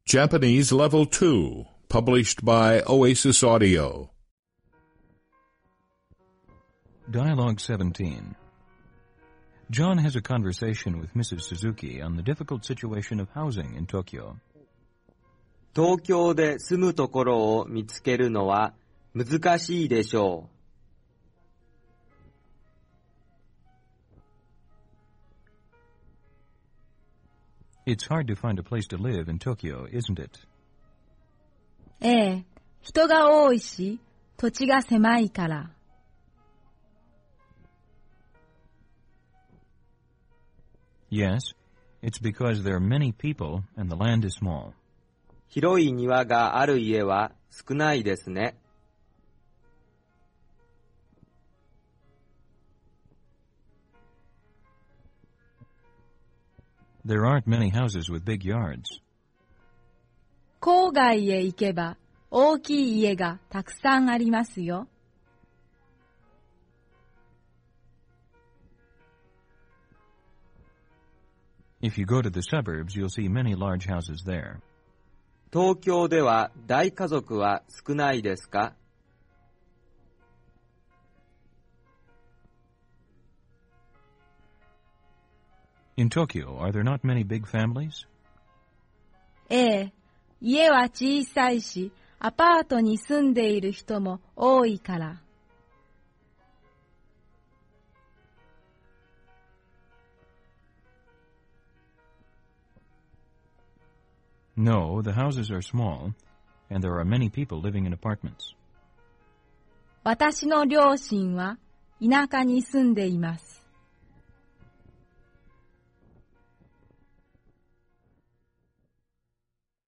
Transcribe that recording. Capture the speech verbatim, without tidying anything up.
Japanese Level two, published by Oasis Audio. Dialogue seventeen. John has a conversation with Missus Suzuki on the difficult situation of housing in Tokyo. 東京で住むところを見つけるのは難しいでしょう。It's hard to find a place to live in Tokyo, isn't it? ええ、人が多いし、土地が狭いから。 Yes, it's because there are many people and the land is small. 広い庭がある家は少ないですね。 There aren't many houses with big yards. 郊外へ行けば大きい家がたくさんありますよ。 If you go to the suburbs, you'll see many large houses there. 東京では大家族は少ないですか？ In Tokyo, are there not many big families? ええ、家は小さいし、アパートに住んでいる人も多いから。 No, the houses are small, and there are many people living in apartments. 私の両親は田舎に住んでいます。